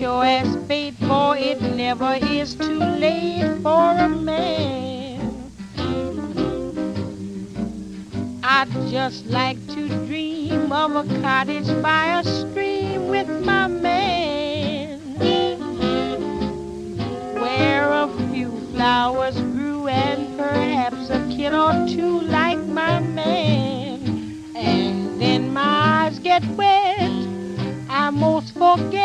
Sure as fate, for it never is too late for a man. I'd just like to dream of a cottage by a stream with my man, where a few flowers grew and perhaps a kid or two like my man. And then my eyes get wet, I most forget